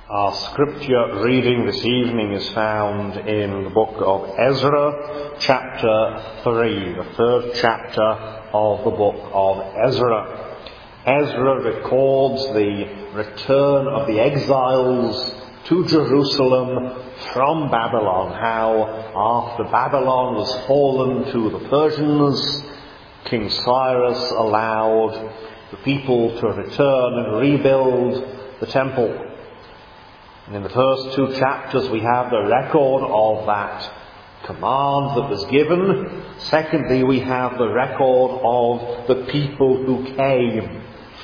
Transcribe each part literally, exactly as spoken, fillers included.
Our scripture reading this evening is found in the book of Ezra, chapter three, the third chapter of the book of Ezra. Ezra records the return of the exiles to Jerusalem from Babylon, how after Babylon was fallen to the Persians, King Cyrus allowed the people to return and rebuild the temple. And in the first two chapters we have the record of that command that was given. Secondly, we have the record of the people who came.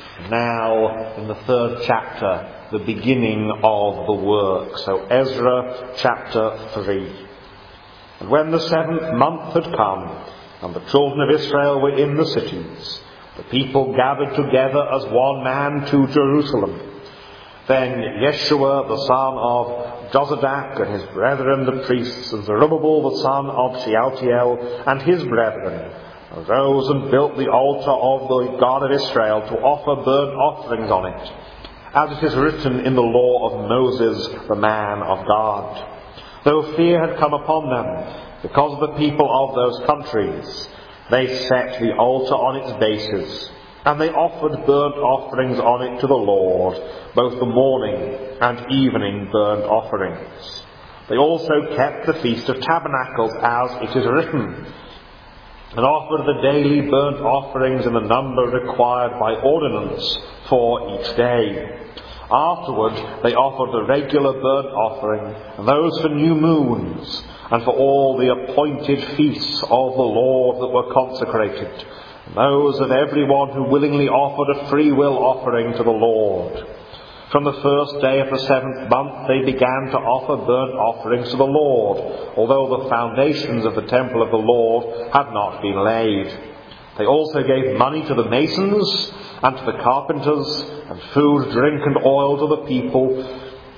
Now, in the third chapter, the beginning of the work. So Ezra chapter three. And when the seventh month had come, and the children of Israel were in the cities, the people gathered together as one man to Jerusalem. Then Yeshua the son of Jozadak and his brethren the priests, and Zerubbabel the son of Shealtiel and his brethren, arose and built the altar of the God of Israel to offer burnt offerings on it, as it is written in the law of Moses the man of God. Though fear had come upon them because of the people of those countries, they set the altar on its bases, and they offered burnt offerings on it to the Lord, both the morning and evening burnt offerings. They also kept the Feast of Tabernacles as it is written, and offered the daily burnt offerings in the number required by ordinance for each day. Afterward they offered the regular burnt offering, and those for new moons, and for all the appointed feasts of the Lord that were consecrated, those of everyone who willingly offered a free will offering to the Lord. From the first day of the seventh month they began to offer burnt offerings to the Lord, although the foundations of the temple of the Lord had not been laid. They also gave money to the masons and to the carpenters, and food, drink and oil to the people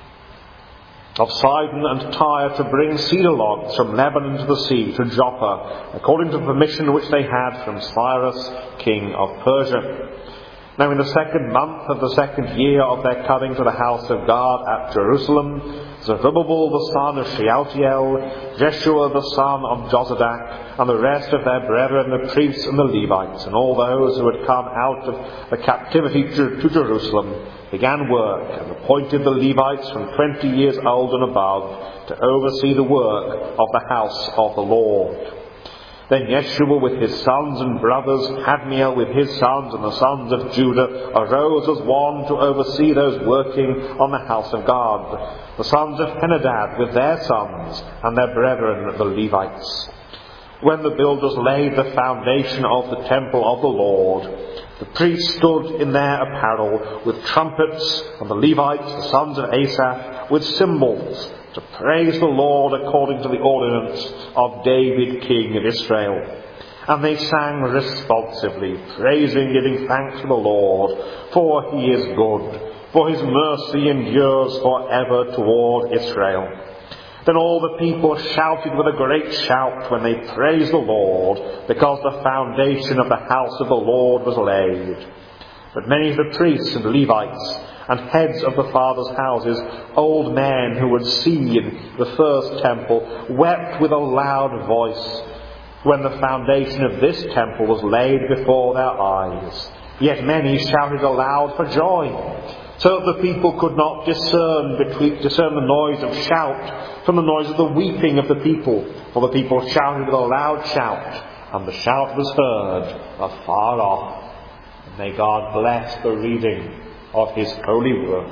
of Sidon and Tyre to bring cedar logs from Lebanon to the sea to Joppa, according to the permission which they had from Cyrus, king of Persia. Now in the second month of the second year of their coming to the house of God at Jerusalem, Zerubbabel the son of Shealtiel, Jeshua the son of Jozadak, and the rest of their brethren, the priests and the Levites, and all those who had come out of the captivity to, to Jerusalem, began work, and appointed the Levites from twenty years old and above to oversee the work of the house of the Lord. Then Yeshua with his sons and brothers, Kadmiel with his sons, and the sons of Judah, arose as one to oversee those working on the house of God, the sons of Henadad with their sons, and their brethren the Levites. When the builders laid the foundation of the temple of the Lord, the priests stood in their apparel with trumpets, and the Levites, the sons of Asaph, with cymbals, to praise the Lord according to the ordinance of David, king of Israel. And they sang responsively, praising, giving thanks to the Lord, for he is good, for his mercy endures forever toward Israel. Then all the people shouted with a great shout when they praised the Lord, because the foundation of the house of the Lord was laid. But many of the priests and Levites and heads of the fathers' houses, old men who had seen the first temple, wept with a loud voice when the foundation of this temple was laid before their eyes. Yet many shouted aloud for joy, so that the people could not discern between, discern the noise of shout from the noise of the weeping of the people. For the people shouted with a loud shout, and the shout was heard afar off. And may God bless the reading of his holy word.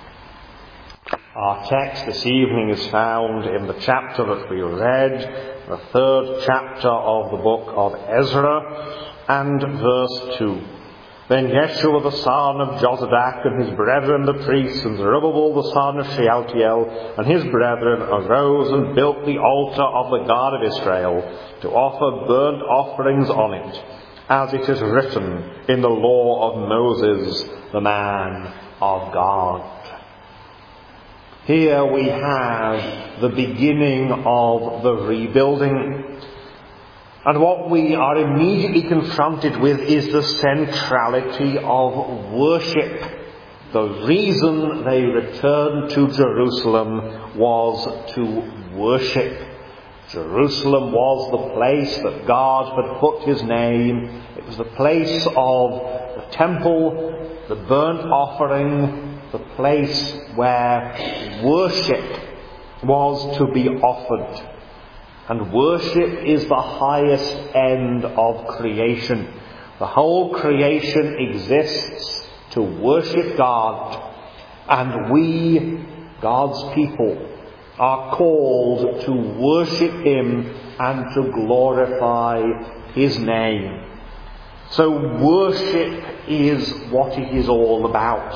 Our text this evening is found in the chapter that we read, the third chapter of the book of Ezra, and verse two. Then Yeshua the son of Jozadak and his brethren the priests, and Zerubbabel the son of Shealtiel and his brethren, arose and built the altar of the God of Israel to offer burnt offerings on it, as it is written in the law of Moses, the man of God. Here we have the beginning of the rebuilding. And what we are immediately confronted with is the centrality of worship. The reason they returned to Jerusalem was to worship. Jerusalem was the place that God had put his name. It was the place of the temple, the burnt offering, the place where worship was to be offered. And worship is the highest end of creation. The whole creation exists to worship God, and we, God's people, are called to worship him and to glorify his name. So worship is what it is all about.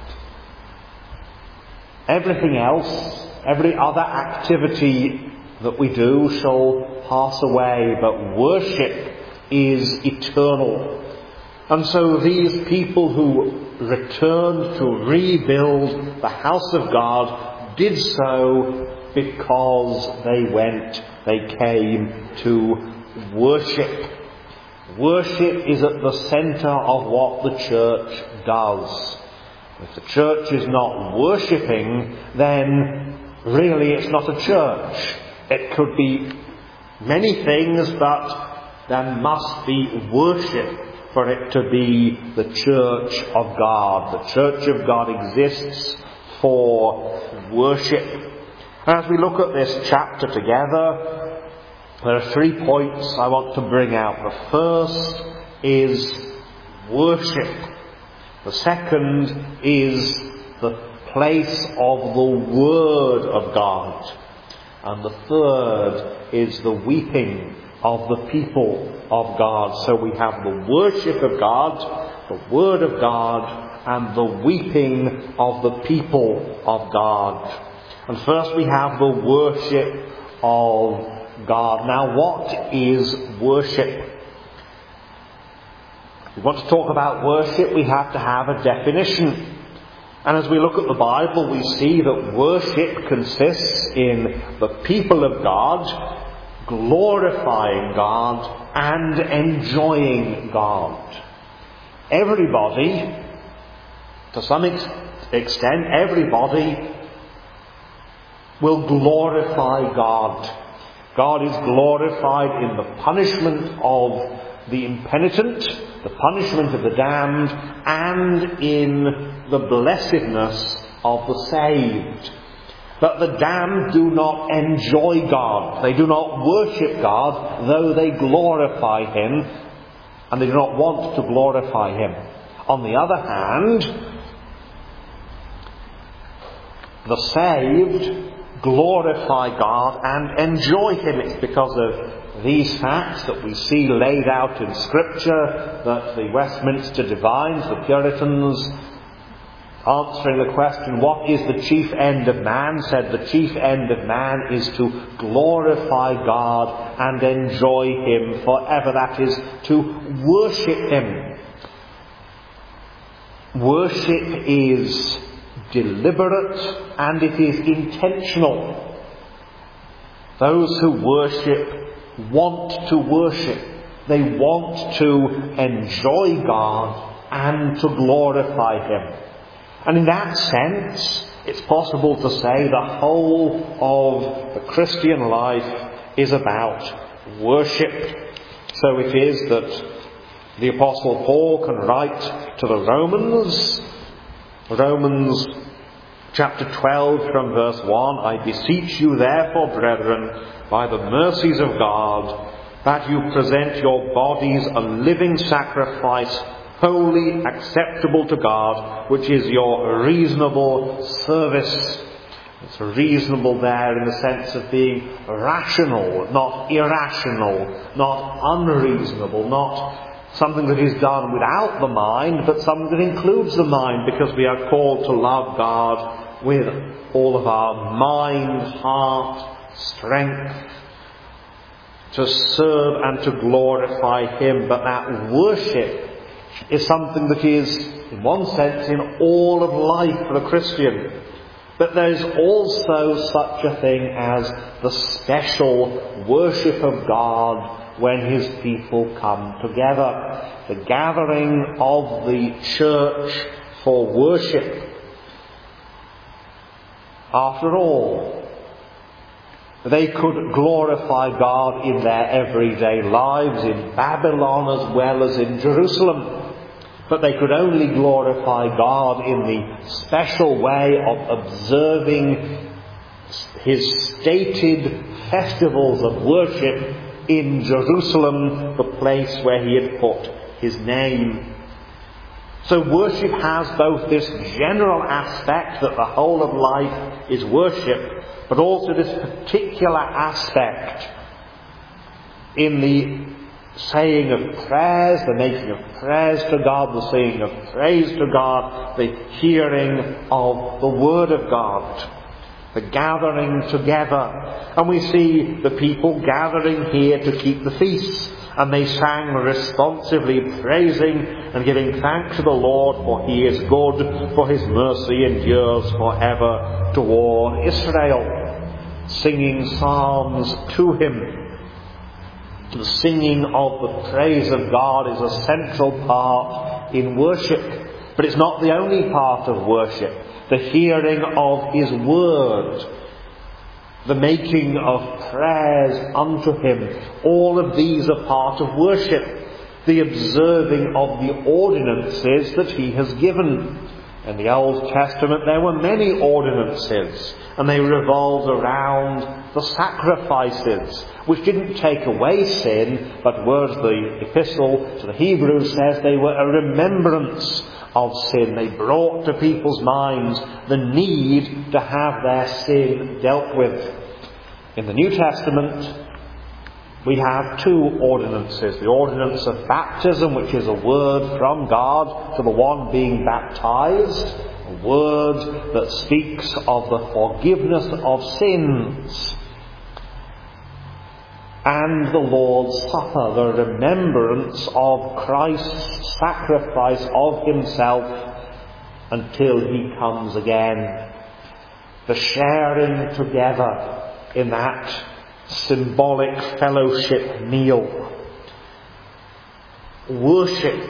Everything else, every other activity that we do shall pass away, but worship is eternal. And so these people who returned to rebuild the house of God did so because they went, they came to worship. Worship is at the centre of what the church does. If the church is not worshipping, then really it's not a church. It could be many things, but there must be worship for it to be the church of God. The church of God exists for worship. As we look at this chapter together, there are three points I want to bring out. The first is worship. The second is the place of the Word of God. And the third is the weeping of the people of God. So we have the worship of God, the Word of God, and the weeping of the people of God. And first we have the worship of God. Now, what is worship? If we want to talk about worship, we have to have a definition. And as we look at the Bible, we see that worship consists in the people of God glorifying God and enjoying God. Everybody, to some ex- extent, everybody will glorify God. God is glorified in the punishment of the impenitent, the punishment of the damned, and in the blessedness of the saved. But the damned do not enjoy God. They do not worship God, though they glorify him, and they do not want to glorify him. On the other hand, the saved glorify God and enjoy him. It's because of these facts that we see laid out in Scripture that the Westminster Divines, the Puritans, answering the question, what is the chief end of man, said the chief end of man is to glorify God and enjoy him forever. That is, to worship him. Worship is deliberate and it is intentional. Those who worship want to worship. They want to enjoy God and to glorify him. And in that sense, it's possible to say the whole of the Christian life is about worship. So it is that the Apostle Paul can write to the Romans, Romans chapter twelve from verse one, I beseech you therefore, brethren, by the mercies of God, that you present your bodies a living sacrifice, holy, acceptable to God, which is your reasonable service. It's reasonable there in the sense of being rational, not irrational, not unreasonable, not something that is done without the mind, but something that includes the mind, because we are called to love God with all of our mind, heart, strength, to serve and to glorify him. But that worship is something that is, in one sense, in all of life for a Christian. But there is also such a thing as the special worship of God when his people come together. The gathering of the church for worship. After all, they could glorify God in their everyday lives, in Babylon as well as in Jerusalem. But they could only glorify God in the special way of observing his stated festivals of worship in Jerusalem, the place where he had put his name. So worship has both this general aspect that the whole of life is worship, but also this particular aspect in the saying of prayers, the making of prayers to God, the saying of praise to God, the hearing of the Word of God, the gathering together. And we see the people gathering here to keep the feasts, and they sang responsively, praising and giving thanks to the Lord, for he is good, for his mercy endures forever toward Israel, singing psalms to him. The singing of the praise of God is a central part in worship, but it's not the only part of worship. The hearing of his word, the making of prayers unto him, all of these are part of worship. The observing of the ordinances that he has given. In the Old Testament there were many ordinances, and they revolved around the sacrifices, which didn't take away sin, but were, as the epistle to the Hebrews says, they were a remembrance of sin. They brought to people's minds the need to have their sin dealt with. In the New Testament, we have two ordinances. The ordinance of baptism, which is a word from God to the one being baptized, a word that speaks of the forgiveness of sins. And the Lord's Supper, the remembrance of Christ's sacrifice of himself until he comes again. The sharing together in that symbolic fellowship meal. Worship.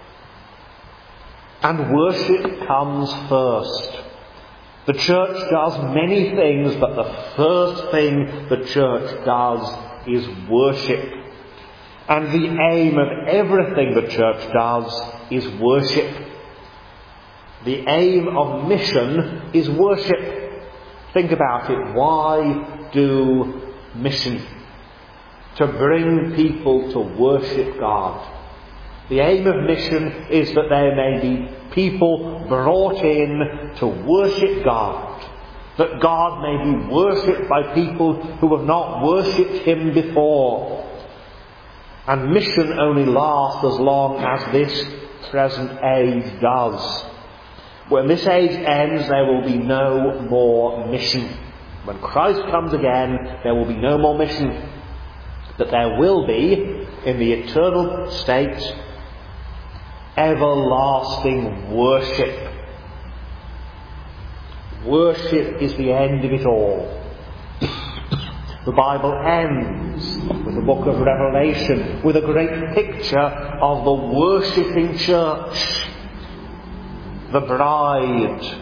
And worship comes first. The church does many things, but the first thing the church does is worship. And the aim of everything the church does is worship. The aim of mission is worship. Think about it. Why do mission? To bring people to worship God. The aim of mission is that there may be people brought in to worship God. That God may be worshipped by people who have not worshipped him before. And mission only lasts as long as this present age does. When this age ends, there will be no more mission. When Christ comes again, there will be no more mission. But there will be, in the eternal state, everlasting worship. Worship is the end of it all. The Bible ends with the book of Revelation with a great picture of the worshipping church. The bride.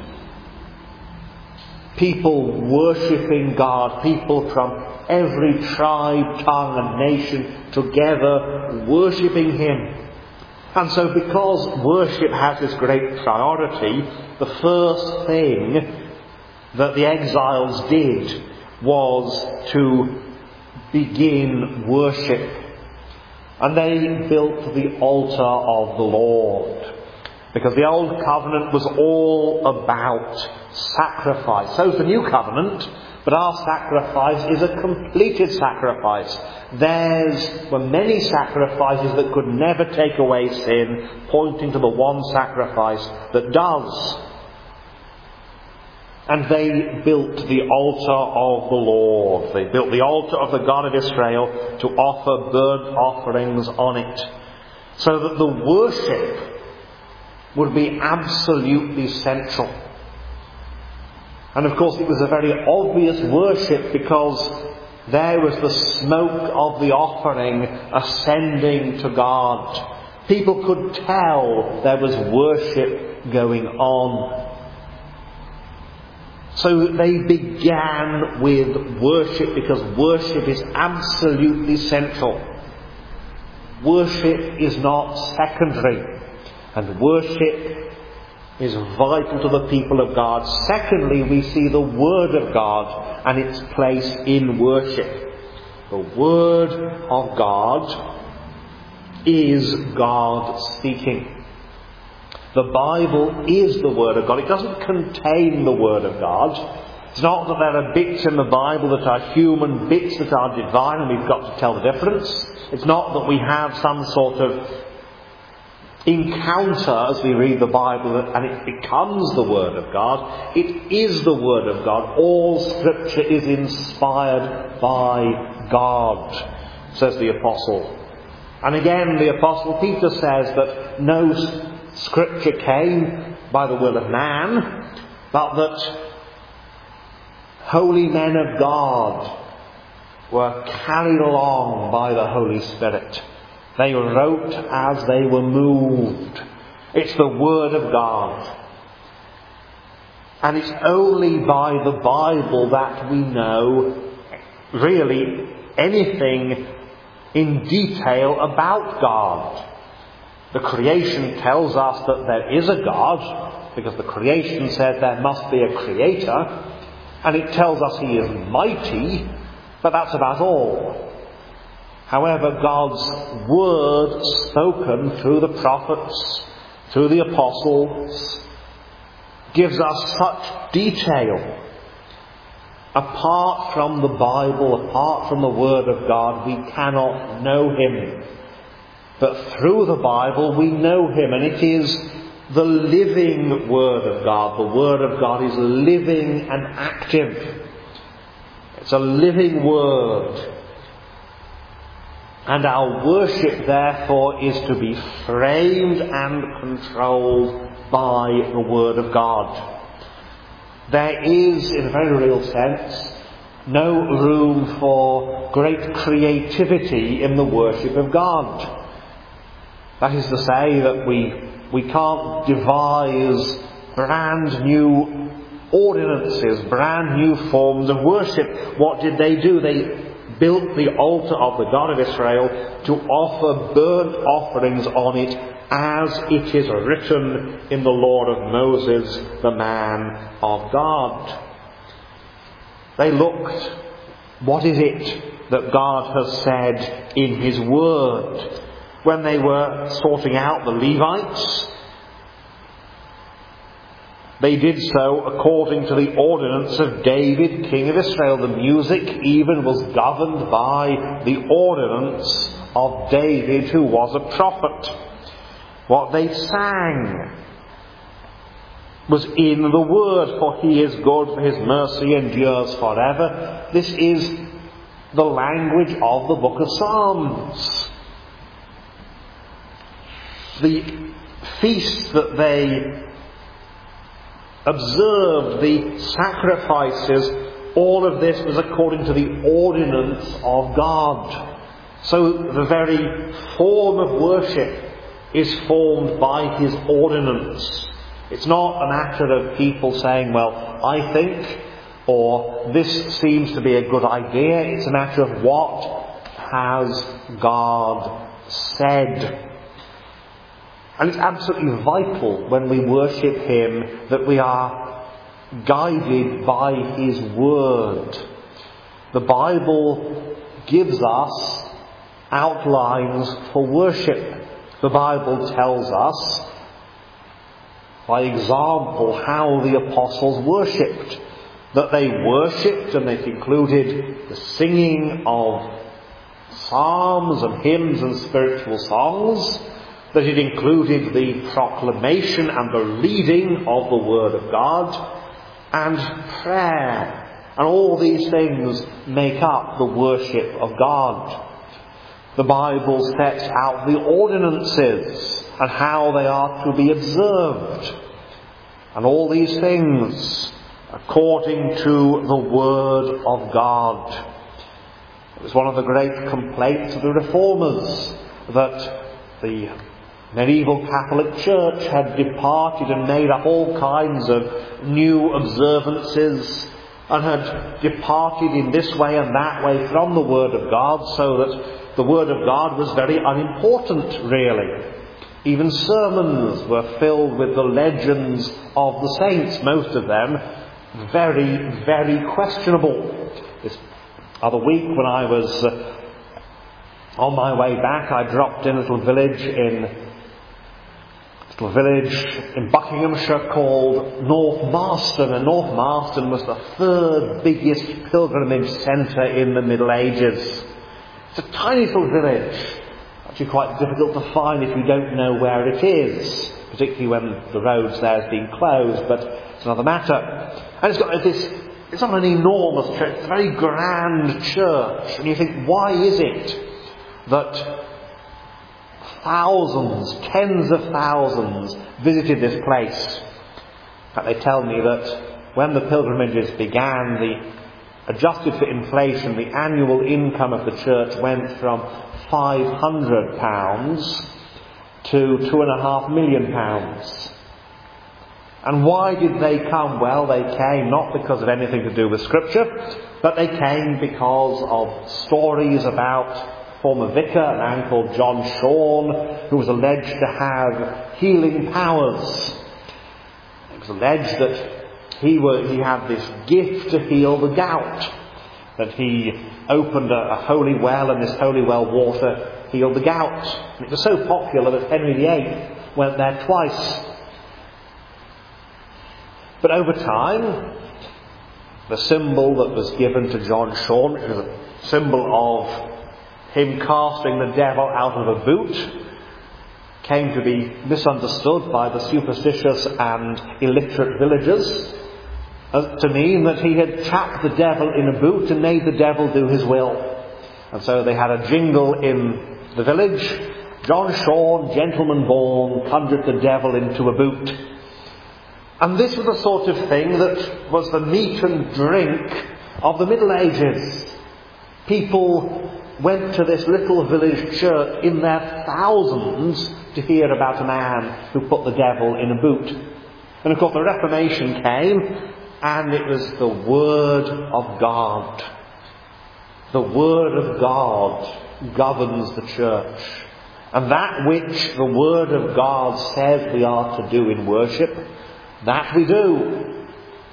People worshipping God. People from every tribe, tongue and nation together worshipping him. And so because worship has this great priority, the first thing that the exiles did was to begin worship. And they built the altar of the Lord. Because the old covenant was all about sacrifice. So is the new covenant, but our sacrifice is a completed sacrifice. Theirs were many sacrifices that could never take away sin, pointing to the one sacrifice that does. And they built the altar of the Lord. They built the altar of the God of Israel to offer burnt offerings on it. So that the worship would be absolutely central. And of course it was a very obvious worship because there was the smoke of the offering ascending to God. People could tell there was worship going on. So they began with worship because worship is absolutely central. Worship is not secondary, and worship is vital to the people of God. Secondly, we see the Word of God and its place in worship. The Word of God is God speaking. The Bible is the Word of God. It doesn't contain the Word of God. It's not that there are bits in the Bible that are human, bits that are divine, and we've got to tell the difference. It's not that we have some sort of encounter as we read the Bible and it becomes the Word of God. It is the Word of God. All Scripture is inspired by God, says the Apostle. And again, the Apostle Peter says that no Scripture came by the will of man, but that holy men of God were carried along by the Holy Spirit. They wrote as they were moved. It's the Word of God. And it's only by the Bible that we know really anything in detail about God. The creation tells us that there is a God, because the creation said there must be a creator, and it tells us he is mighty, but that's about all. However, God's word spoken through the prophets, through the apostles, gives us such detail. Apart from the Bible, apart from the Word of God, we cannot know Him. But through the Bible we know Him, and it is the living Word of God. The Word of God is living and active. It's a living Word. And our worship, therefore, is to be framed and controlled by the Word of God. There is, in a very real sense, no room for great creativity in the worship of God. That is to say that we, we can't devise brand new ordinances, brand new forms of worship. What did they do? They built the altar of the God of Israel to offer burnt offerings on it, as it is written in the law of Moses, the man of God. They looked, what is it that God has said in His Word? When they were sorting out the Levites, they did so according to the ordinance of David, king of Israel. The music even was governed by the ordinance of David, who was a prophet. What they sang was in the Word, for He is good, for His mercy endures forever. This is the language of the book of Psalms. The feast that they observed, the sacrifices, all of this was according to the ordinance of God. So the very form of worship is formed by His ordinance. It's not a matter of people saying, well, I think, or this seems to be a good idea. It's a matter of what has God said. And it's absolutely vital when we worship Him that we are guided by His Word. The Bible gives us outlines for worship. The Bible tells us, by example, how the apostles worshipped. That they worshipped, and it included the singing of psalms and hymns and spiritual songs. That it included the proclamation and the reading of the Word of God, and prayer. And all these things make up the worship of God. The Bible sets out the ordinances and how they are to be observed. And all these things according to the Word of God. It was one of the great complaints of the Reformers that the medieval Catholic Church had departed and made up all kinds of new observances and had departed in this way and that way from the Word of God, so that the Word of God was very unimportant, really. Even sermons were filled with the legends of the saints, most of them very, very questionable. This other week when I was uh, on my way back, I dropped in a little village in a little village in Buckinghamshire called North Marston, and North Marston was the third biggest pilgrimage centre in the Middle Ages. It's a tiny little village, actually quite difficult to find if you don't know where it is, particularly when the roads there has been closed, but it's another matter. And it's got this, it's not an enormous church, it's a very grand church, and you think, why is it that thousands, tens of thousands visited this place? In fact, they tell me that when the pilgrimages began, the adjusted for inflation, the annual income of the church went from five hundred pounds to two and a half million pounds. And why did they come? Well, they came not because of anything to do with Scripture, but they came because of stories about former vicar, a man called John Shawn, who was alleged to have healing powers. It was alleged that he, were, he had this gift to heal the gout, that he opened a, a holy well and this holy well water healed the gout. And it was so popular that Henry the Eighth went there twice. But over time, the symbol that was given to John Shawn, which was a symbol of him casting the devil out of a boot, came to be misunderstood by the superstitious and illiterate villagers as to mean that he had trapped the devil in a boot and made the devil do his will. And so they had a jingle in the village: John Shawn, gentleman born, conjured the devil into a boot. And this was the sort of thing that was the meat and drink of the Middle Ages. People went to this little village church in their thousands to hear about a man who put the devil in a boot. And of course the Reformation came, and it was the Word of God. The Word of God governs the church. And that which the Word of God says we are to do in worship, that we do.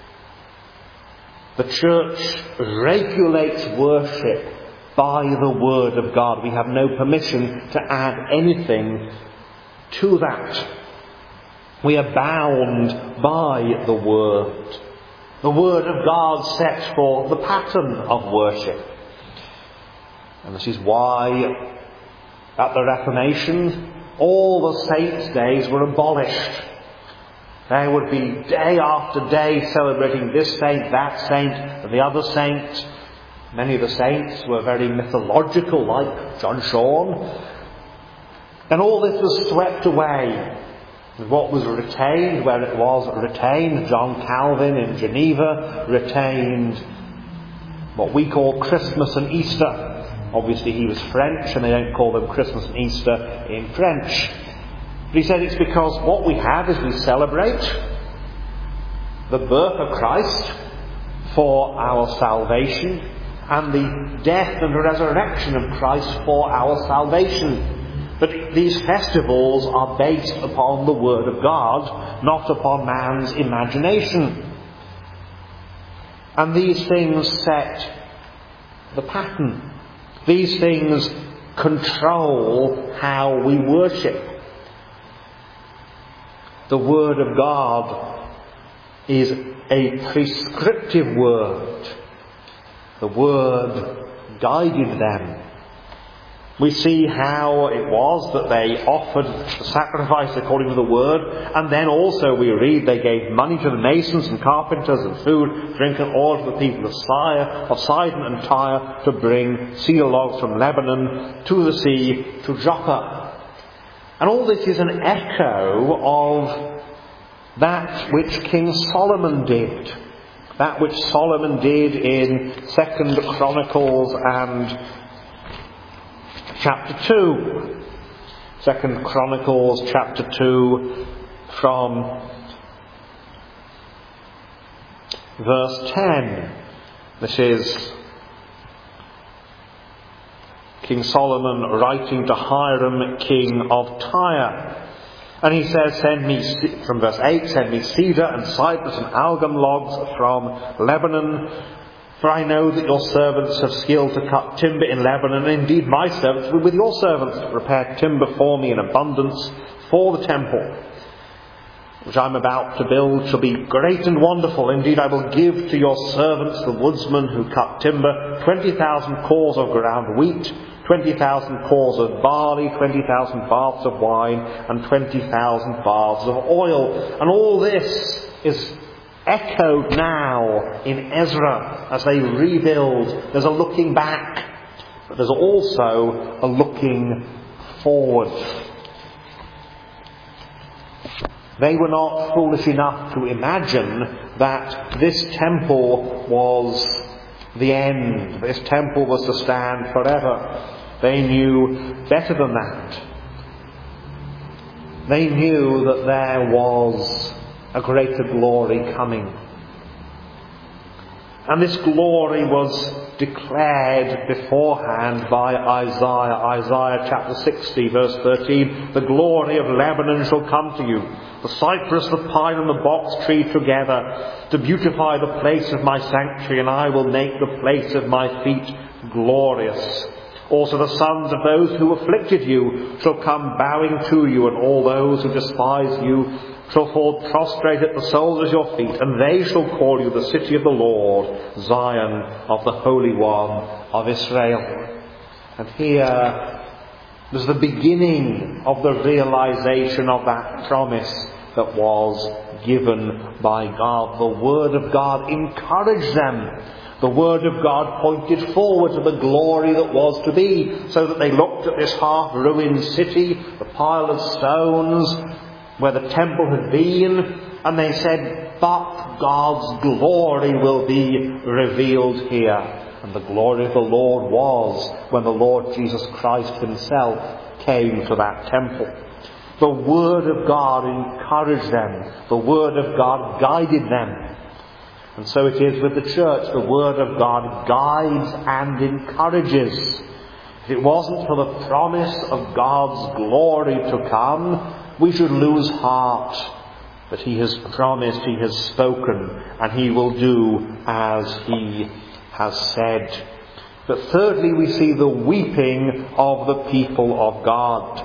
The church regulates worship by the Word of God. We have no permission to add anything to that. We are bound by the Word. The Word of God sets forth the pattern of worship. And this is why at the Reformation all the saints' days were abolished. There would be day after day celebrating this saint, that saint, and the other saint. Many of the saints were very mythological, like John Shawn. And all this was swept away. What was retained, where it was retained, John Calvin in Geneva retained what we call Christmas and Easter. Obviously he was French, and they don't call them Christmas and Easter in French. But he said it's because what we have is we celebrate the birth of Christ for our salvation, and the death and resurrection of Christ for our salvation. But these festivals are based upon the Word of God, not upon man's imagination. And these things set the pattern. These things control how we worship. The Word of God is a prescriptive Word. The Word guided them. We see how it was that they offered the sacrifice according to the Word, and then also we read they gave money to the masons and carpenters and food, drink and oil to the people of Tyre, of Sidon and Tyre, to bring cedar logs from Lebanon to the sea, to Joppa. And all this is an echo of that which King Solomon did. That which Solomon did in Second Chronicles and chapter two. Second Chronicles chapter two from verse ten. This is King Solomon writing to Hiram, king of Tyre. And he says, send me, from verse eight, send me cedar and cypress and algum logs from Lebanon. For I know that your servants have skill to cut timber in Lebanon. And indeed my servants will with your servants to prepare timber for me in abundance for the temple, which I am about to build, shall be great and wonderful. Indeed, I will give to your servants, the woodsmen who cut timber, twenty thousand cores of ground wheat, twenty thousand cores of barley, twenty thousand baths of wine, and twenty thousand baths of oil. And all this is echoed now in Ezra as they rebuild. There's a looking back, but there's also a looking forward. They were not foolish enough to imagine that this temple was the end. This temple was to stand forever. They knew better than that. They knew that there was a greater glory coming. And this glory was declared beforehand by Isaiah. Isaiah chapter sixty verse thirteen. The glory of Lebanon shall come to you, the cypress, the pine and the box tree together, to beautify the place of my sanctuary, and I will make the place of my feet glorious. Also the sons of those who afflicted you shall come bowing to you, and all those who despise you shall fall prostrate at the soles of your feet, and they shall call you the city of the Lord, Zion of the Holy One of Israel. And here there's the beginning of the realization of that promise that was given by God. The Word of God encouraged them. The Word of God pointed forward to the glory that was to be, so that they looked at this half-ruined city, the pile of stones where the temple had been, and they said, but God's glory will be revealed here. And the glory of the Lord was when the Lord Jesus Christ himself came to that temple. The Word of God encouraged them. The Word of God guided them. And so it is with the church. The Word of God guides and encourages. If it wasn't for the promise of God's glory to come, we should lose heart. But He has promised, He has spoken, and He will do as He has said. But thirdly, we see the weeping of the people of God.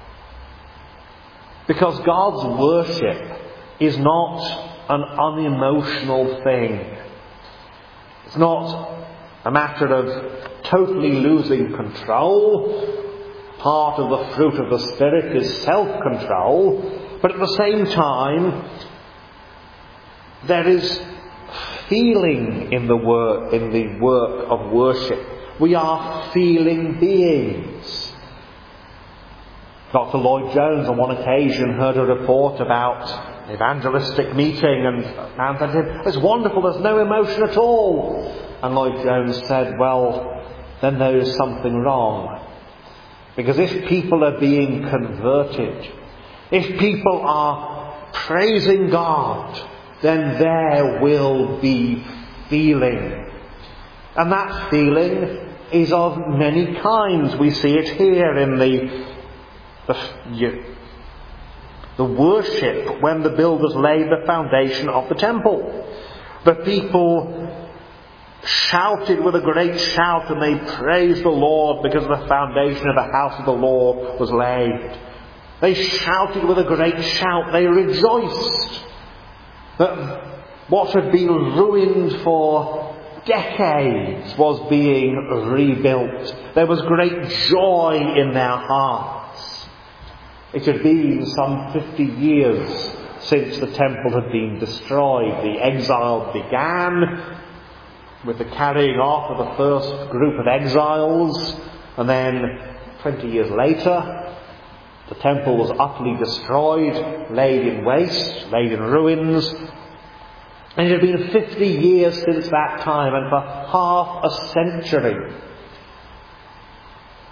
Because God's worship is not an unemotional thing. It's not a matter of totally losing control. Part of the fruit of the Spirit is self-control, but at the same time, there is feeling in the work, in the work of worship. We are feeling beings. Doctor Lloyd Jones on one occasion heard a report about an evangelistic meeting, and man said, it's wonderful, there's no emotion at all. And Lloyd Jones said, well, then there is something wrong. Because if people are being converted, if people are praising God, then there will be feeling. And that feeling is of many kinds. We see it here in the the, the worship when the builders laid the foundation of the temple. The people shouted with a great shout, and they praised the Lord because the foundation of the house of the Lord was laid. They shouted with a great shout. They rejoiced that what had been ruined for decades was being rebuilt. There was great joy in their hearts. It had been some fifty years since the temple had been destroyed. The exile began with the carrying off of the first group of exiles, and then twenty years later the temple was utterly destroyed, laid in waste, laid in ruins. And it had been fifty years since that time, and for half a century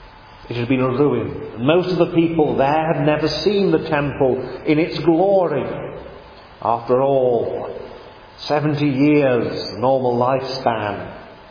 It had been a ruin. Most of the people there had never seen the temple in its glory. After all, seventy years, normal lifespan.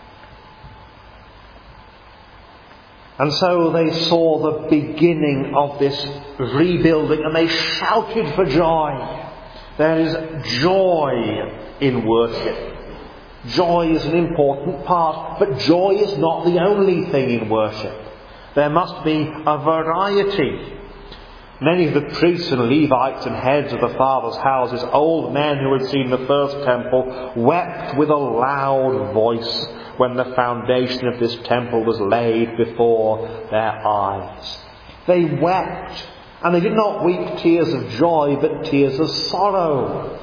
And so they saw the beginning of this rebuilding and they shouted for joy. There is joy in worship. Joy is an important part, but joy is not the only thing in worship. There must be a variety. Many of the priests and Levites and heads of the fathers' houses, old men who had seen the first temple, wept with a loud voice when the foundation of this temple was laid before their eyes. They wept, and they did not weep tears of joy, but tears of sorrow.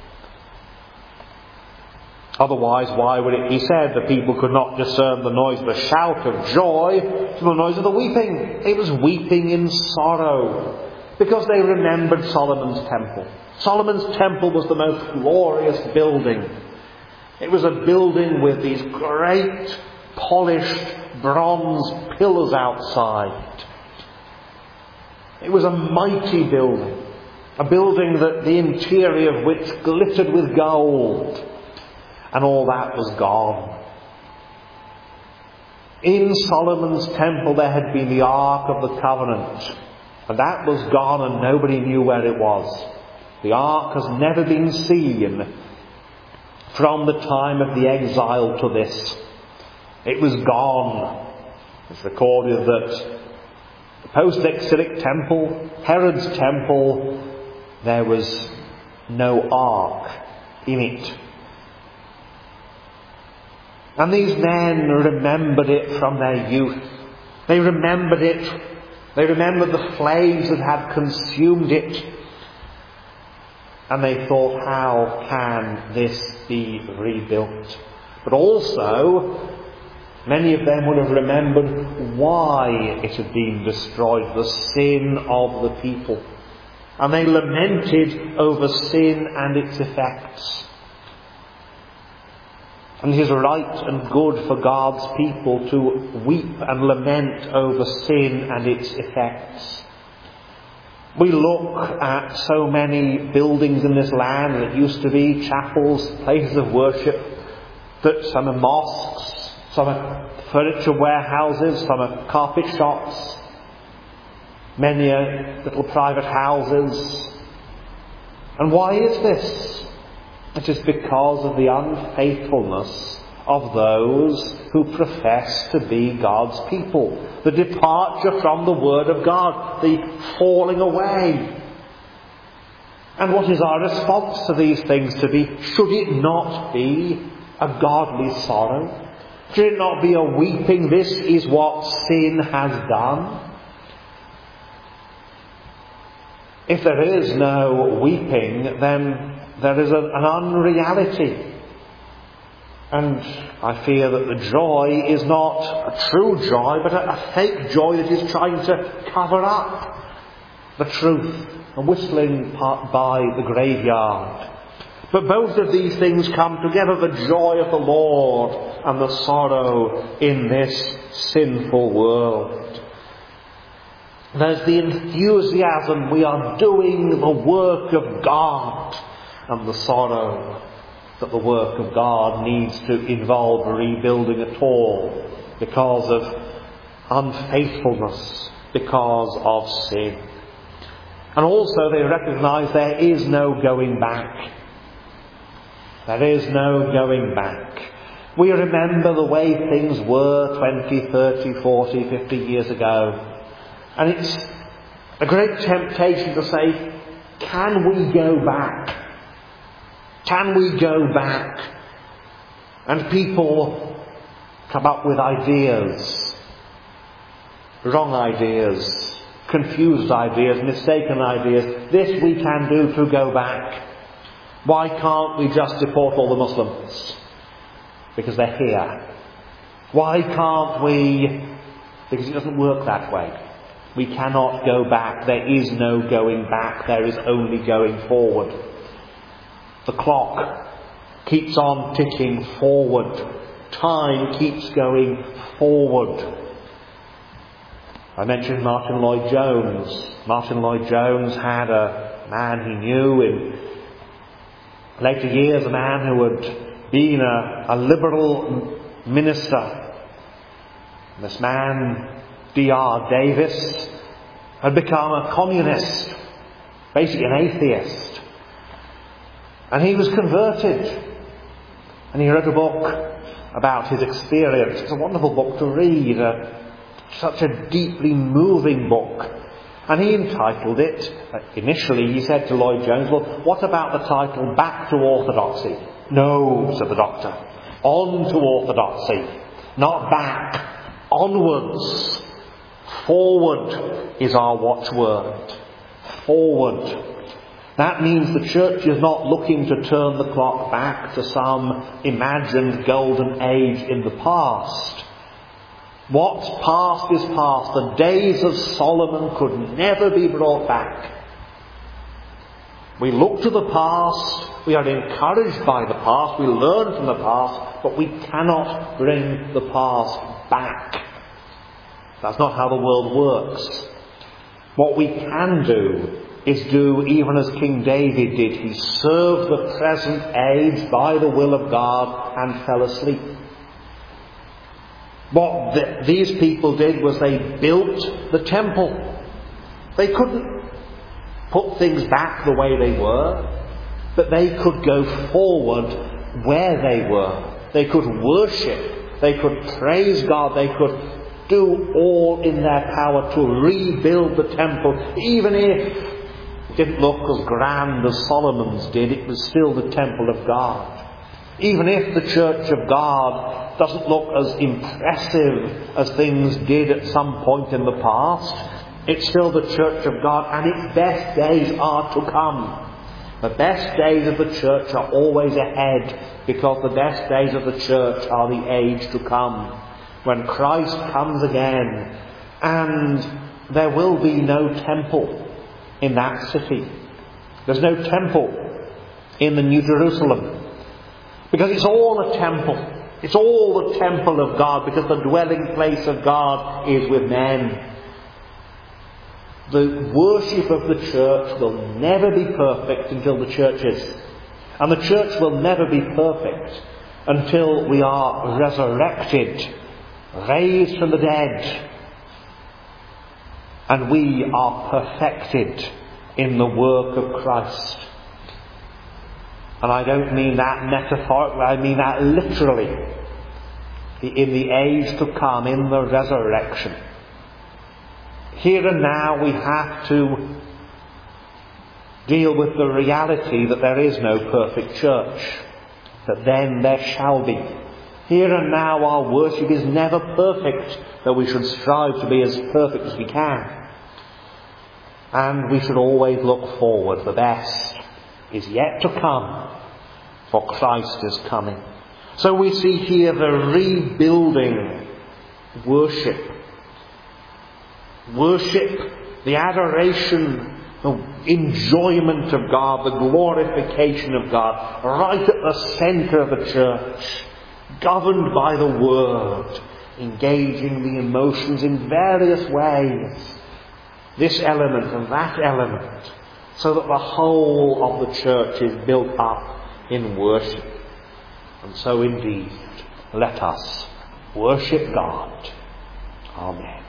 Otherwise, why would it be said the people could not discern the noise of the shout of joy from the noise of the weeping? It was weeping in sorrow, because they remembered Solomon's temple. Solomon's temple was the most glorious building. It was a building with these great polished bronze pillars outside. It was a mighty building, a building that the interior of which glittered with gold. And all that was gone. In Solomon's temple there had been the Ark of the Covenant. And that was gone and nobody knew where it was. The Ark has never been seen from the time of the exile to this. It was gone. It's recorded that the post-exilic temple, Herod's temple, there was no Ark in it. And these men remembered it from their youth. They remembered it. They remembered the flames that had consumed it. And they thought, how can this be rebuilt? But also, many of them would have remembered why it had been destroyed, the sin of the people. And they lamented over sin and its effects. And it is right and good for God's people to weep and lament over sin and its effects. We look at so many buildings in this land that used to be chapels, places of worship, that some are mosques, some are furniture warehouses, some are carpet shops, many are little private houses. And why is this? It is because of the unfaithfulness of those who profess to be God's people. The departure from the Word of God. The falling away. And what is our response to these things to be? Should it not be a godly sorrow? Should it not be a weeping? This is what sin has done. If there is no weeping, then there is an unreality. And I fear that the joy is not a true joy, but a fake joy that is trying to cover up the truth, a whistling by the graveyard. But both of these things come together, the joy of the Lord and the sorrow in this sinful world. There's the enthusiasm, we are doing the work of God, and the sorrow that the work of God needs to involve rebuilding at all because of unfaithfulness, because of sin. And also they recognise there is no going back. There is no going back. We remember the way things were twenty, thirty, forty, fifty years ago. And it's a great temptation to say, can we go back? Can we go back? And people come up with ideas, wrong ideas, confused ideas, mistaken ideas. This we can do to go back. Why can't we just deport all the Muslims? Because they're here. Why can't we? Because it doesn't work that way. We cannot go back. There is no going back. There is only going forward. The clock keeps on ticking forward. Time keeps going forward. I mentioned Martin Lloyd-Jones. Martin Lloyd-Jones had a man he knew in later years, a man who had been a, a liberal minister. This man, D R Davis, had become a communist, basically an atheist. And he was converted. And he wrote a book about his experience. It's a wonderful book to read, a, such a deeply moving book. And he entitled it, initially he said to Lloyd-Jones, well, what about the title Back to Orthodoxy? No, said the doctor. On to orthodoxy. Not back. Onwards. Forward is our watchword. Forward. That means the church is not looking to turn the clock back to some imagined golden age in the past. What's past is past. The days of Solomon could never be brought back. We look to the past, we are encouraged by the past, we learn from the past, but we cannot bring the past back. That's not how the world works. What we can do is do even as King David did. He served the present age by the will of God and fell asleep. What the, these people did was they built the temple. They couldn't put things back the way they were, but they could go forward where they were. They could worship. They could praise God. They could do all in their power to rebuild the temple. Even if it didn't look as grand as Solomon's did, it was still the temple of God. Even if the church of God doesn't look as impressive as things did at some point in the past, it's still the church of God, and its best days are to come. The best days of the church are always ahead, because the best days of the church are the age to come, when Christ comes again, and there will be no temple in that city. There's no temple in the New Jerusalem, because it's all a temple. It's all the temple of God, because the dwelling place of God is with men. The worship of the church will never be perfect until the church is. And the church will never be perfect until we are resurrected, raised from the dead, and we are perfected in the work of Christ. And I don't mean that metaphorically, I mean that literally. In the age to come, in the resurrection. Here and now we have to deal with the reality that there is no perfect church. That then there shall be. Here and now our worship is never perfect, though we should strive to be as perfect as we can. And we should always look forward. The best is yet to come, for Christ is coming. So we see here the rebuilding worship. Worship, the adoration, the enjoyment of God, the glorification of God, right at the centre of the church, governed by the Word, engaging the emotions in various ways, this element and that element, so that the whole of the church is built up in worship. And so indeed, let us worship God. Amen.